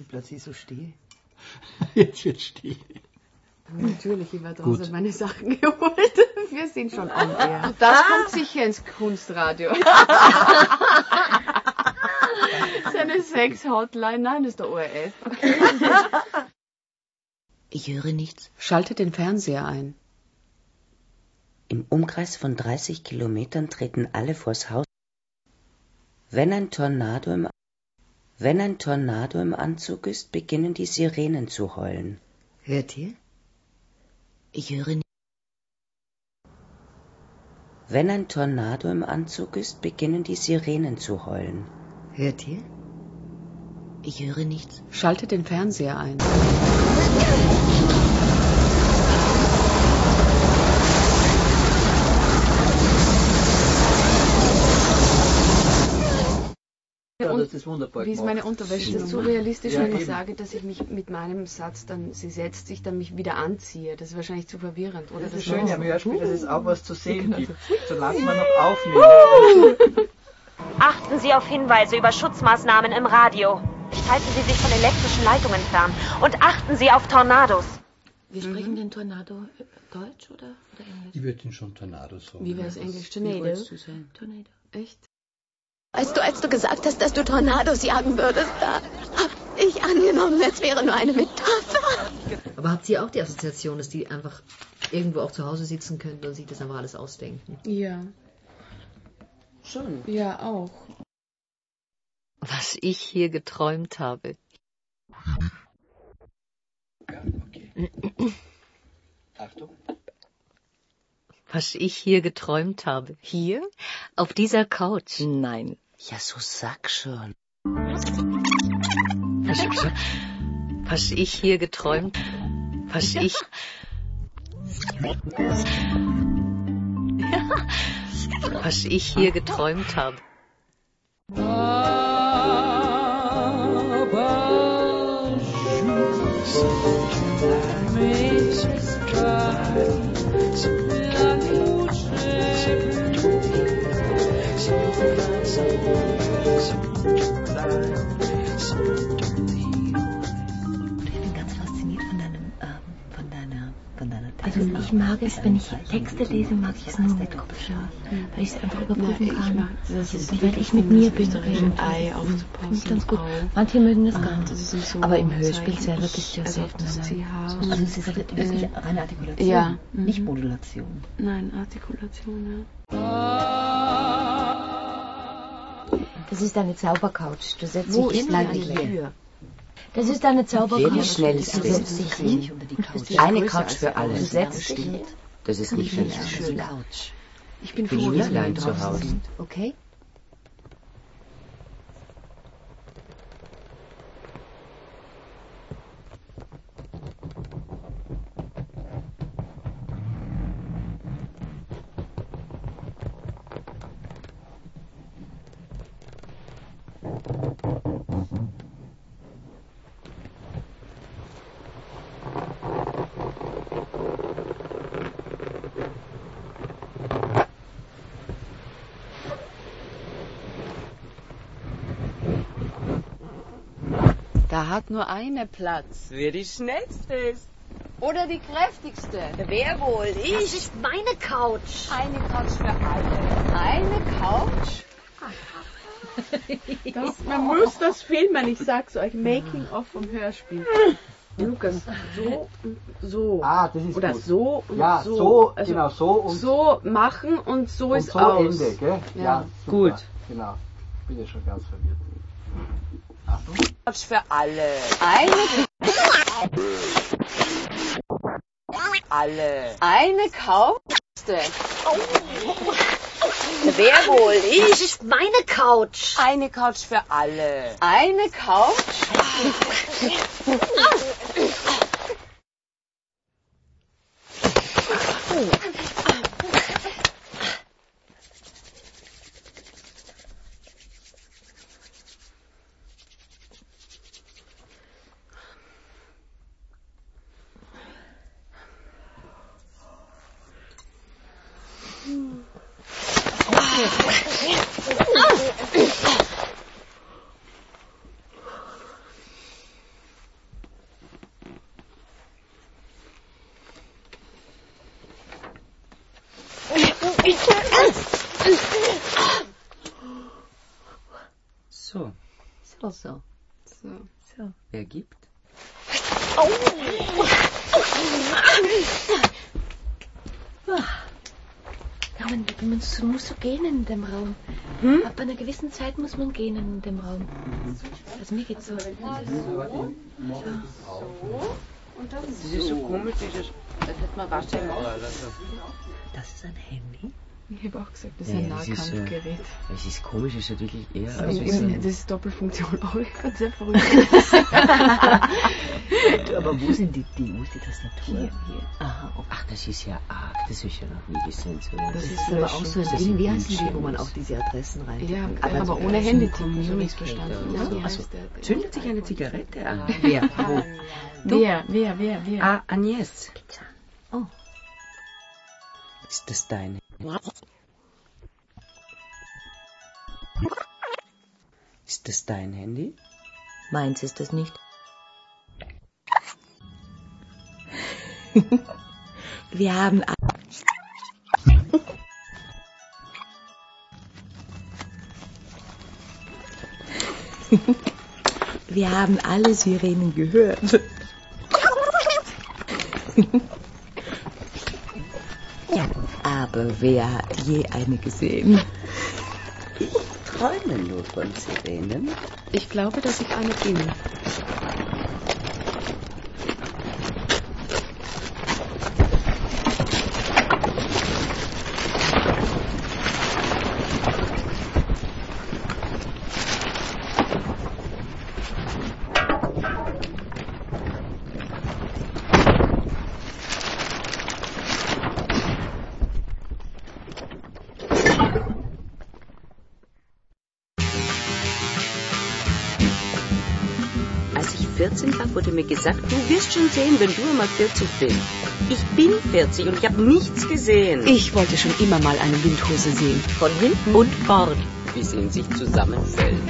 Und plötzlich so still. Jetzt wird still. Natürlich, ich werde draußen meine Sachen geholt. Wir sind schon on air. Das kommt sicher ins Kunstradio. Seine Sex-Hotline, nein, das ist der ORF. Ich höre nichts. Schalte den Fernseher ein. Im Umkreis von 30 Kilometern treten alle vors Haus. Wenn ein Tornado im Anzug ist, beginnen die Sirenen zu heulen. Hört ihr? Ich höre nichts. Wenn ein Tornado im Anzug ist, beginnen die Sirenen zu heulen. Hört ihr? Ich höre nichts. Schalte den Fernseher ein. Ja, das ist wunderbar. Wie ist meine Unterwäsche? Das ist so realistisch, wenn ich sage, dass ich mich mit meinem Satz dann, sie setzt sich, dann mich wieder anziehe. Das ist wahrscheinlich zu verwirrend, oder? Das ist schön am Hörspiel, dass es auch was zu sehen gibt. So lassen wir noch aufnehmen. Achten Sie auf Hinweise über Schutzmaßnahmen im Radio. Halten Sie sich von elektrischen Leitungen fern. Und achten Sie auf Tornados. Wir sprechen den Tornado Deutsch oder Englisch? Ich würde ihn schon Tornado sagen. Wie wäre es Englisch? Tornado? Tornado. Echt? Als du gesagt hast, dass du Tornados jagen würdest, da hab ich angenommen, es wäre nur eine Metapher. Aber habt ihr auch die Assoziation, dass die einfach irgendwo auch zu Hause sitzen könnten und sich das einfach alles ausdenken? Ja. Schon. Ja, auch. Was ich hier geträumt habe. Ja, okay. Achtung. Was ich hier geträumt habe. Hier? Auf dieser Couch? Nein. Ja, so sag schon. Was ich hier geträumt. Was ich hier geträumt habe. Also ich mag es, wenn ich Texte lese, mag ich es nur mit Kopfhörer, weil ich es einfach überprüfen kann. Und wenn ich mit mir bin, ein Ei aufzupassen. Nicht ganz gut. Manche mögen das gar nicht. So Aber im Hörspiel selber gibt es ja selten. Also es ist wirklich reine Artikulation, ja. nicht Modulation. Nein, Artikulation, Das ist eine Zaubercouch. Du setzt Wo dich ist hin die hier. hier? Das ist eine Zaubercouch. Wer die schnellste Du setzt dich hin. Eine Couch für alle. Du setzt dich hin. Das ist nicht für mich. Couch. Ich bin Bin froh, ich dass wir allein nicht zu draußen Hause. sind. Okay? Da hat nur eine Platz. Wer die schnellste ist. Oder die kräftigste. Wer wohl? Ich. Das ist meine Couch. Eine Couch für alle. Eine Couch? Man muss das filmen, ich sag's euch. Making of vom Hörspiel. Lukas, so und so. Ah, das ist oder gut. so und ja, so. so, Also genau, so und so machen und so und ist so aus. Ende, gell? Ja, super. gut. Genau. Bin ja schon ganz verwirrt. Achtung. Couch für alle. Eine Couch? Wer wohl? Ich. Das ist meine Couch. Eine Couch für alle. Eine Couch? oder so. So. Wer gibt? Man muss so gähnen in dem Raum. Ab einer gewissen Zeit muss man gähnen in dem Raum. Also mir geht's so. Das ist so komisch, das hat man Wasser im Ohr. Das ist ein Handy? Ich habe auch gesagt, das ist ein Nahkampfgerät. Das ist komisch, das ist wirklich eher... Das ist Doppelfunktion, auch gerade sehr verrückt. Aber wo sind die Tastatur? Hier. Aha, okay. Ach, das ist ja arg, das habe ich ja noch nie gesehen. So. Das ist aber auch so ein Ding, wie heißen die, wo man auch diese Adressen rein. Ja, aber ohne Handytippen, so nicht verstanden. Ja, Wie also, heißt der? zündet sich eine Zigarette an. Wer? Wo? Wer? Ah, Agnes. Oh. Ist das deine? Ist das dein Handy? Meins ist es nicht. Wir haben... Wir haben alle Sirenen gehört. Ja, aber wer hat je eine gesehen? Ich träume nur von Sirenen. Ich glaube, dass ich eine bin. Als ich 14 war, wurde mir gesagt, du wirst schon sehen, wenn du einmal 40 bist. Ich bin 40 und ich habe nichts gesehen. Ich wollte schon immer mal eine Windhose sehen. Von hinten und vorn, wie sie in sich zusammenfällt.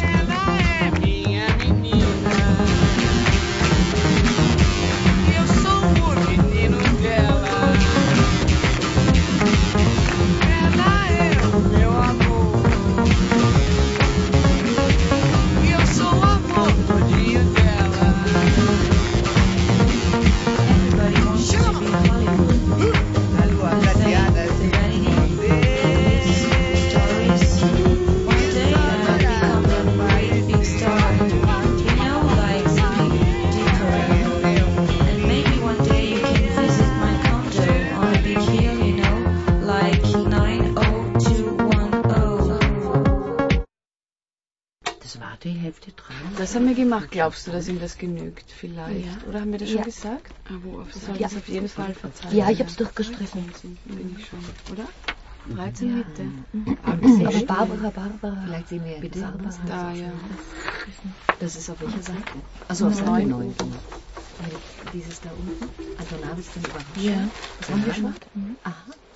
Die Hälfte dran. Das haben wir gemacht. Glaubst du, dass ihm das genügt? Vielleicht. Ja. Oder haben wir das schon Ja. gesagt? Ah, wo? Das soll das auf jeden Fall verzeihen. Ja, ich hab's durchgestrichen. Bin ich schon, oder? 13 Mitte. Aber Barbara. Vielleicht sehen wir ja Bitte? Barbara. Da, ja. Das ist auf welcher Seite? Also auf 9. Dieses da unten. Antonavis den Überraschung. Ja. Das haben wir gemacht. Aha.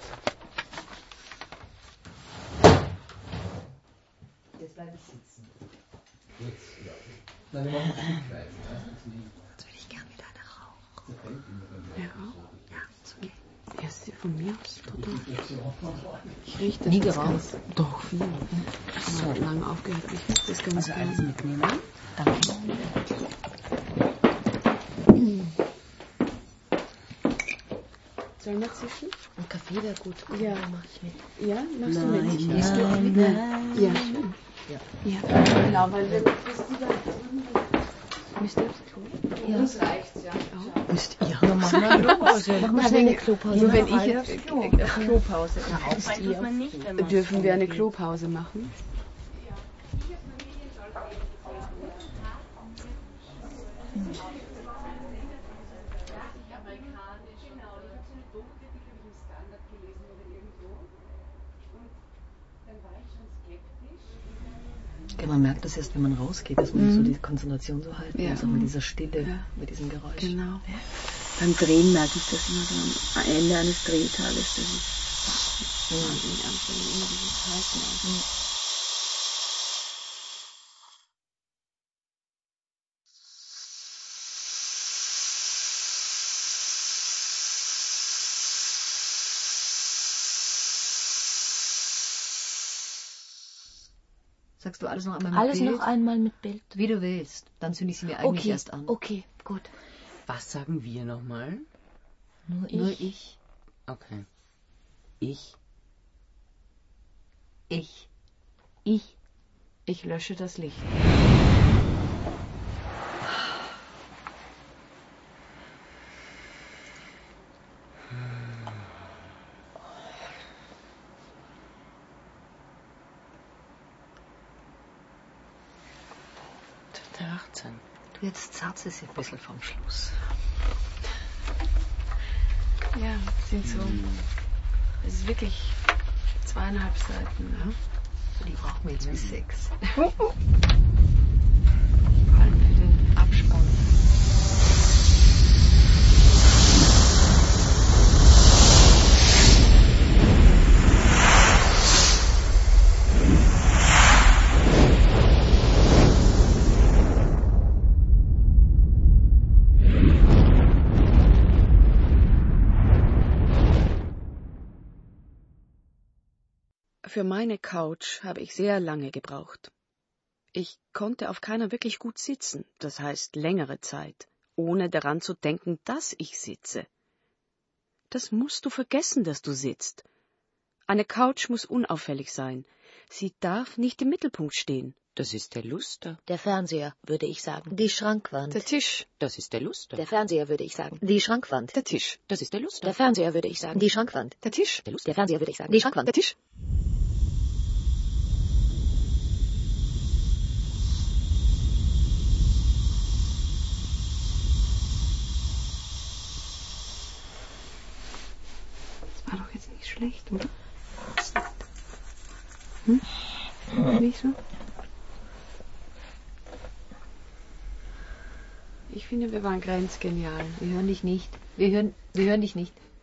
Jetzt bleibe ich sitzen. Jetzt würde ich gern wieder eine rauchen. Ja, Ist okay. ja, von mir aus. Total. Ich rieche das Nie jetzt geraucht? ganz. Doch, viel. So lange aufgehört. Ich rieche das ganz Also alles gerne. mitnehmen? Danke. Sollen wir zwischen? Ein Kaffee wäre gut. Ja. Mach ich mit. Ja, machst du mit? Nein, Gehst du auch mit? Ja, schön. Ja, genau, weil wir müsst ihr aufs Klo? Ja. Uns reicht's, ja. Müsst ihr noch machen? Machen wir schnell eine Klopause. Nur wenn Machen ich wir jetzt Klopause. Dürfen wir eine Klopause machen? Ja, man merkt das erst, wenn man rausgeht, dass man so die Konzentration so halten Ja. muss, auch mit dieser Stille, Ja. mit diesem Geräusch. Genau. Beim Drehen merke ich das immer so am Ende eines Drehteils. Das ist wahnsinnig anstrengend, immer dieses Halten. Sagst du alles noch einmal mit Alles Bild? noch einmal mit Bild. Wie du willst. Dann zünde ich sie mir eigentlich erst an. Okay, gut. Was sagen wir nochmal? Nur ich. Okay. Ich. Ich lösche das Licht. Der 18. Du, jetzt zerrt es ein bisschen vom Schluss. Ja, sind so. Es ist wirklich 2,5 Seiten. Ne? Die brauchen wir jetzt bis 6. Vor allem für den Abspann. Für meine Couch habe ich sehr lange gebraucht. Ich konnte auf keiner wirklich gut sitzen, das heißt längere Zeit, ohne daran zu denken, dass ich sitze. Das musst du vergessen, dass du sitzt. Eine Couch muss unauffällig sein. Sie darf nicht im Mittelpunkt stehen. Das ist der Luster. Der Fernseher, würde ich sagen. Die Schrankwand. Der Tisch. Das ist der Luster. Der Fernseher, würde ich sagen. Die Schrankwand. Der Tisch. Das ist der Luster. Der Fernseher, würde ich sagen. Die Schrankwand. Der Tisch. Der Luster. Der Fernseher, würde ich sagen. Die Schrankwand. Der Tisch. Das war doch jetzt nicht schlecht, oder? Nicht so? Ich finde, wir waren grenzgenial. Wir hören dich nicht. Wir hören dich nicht.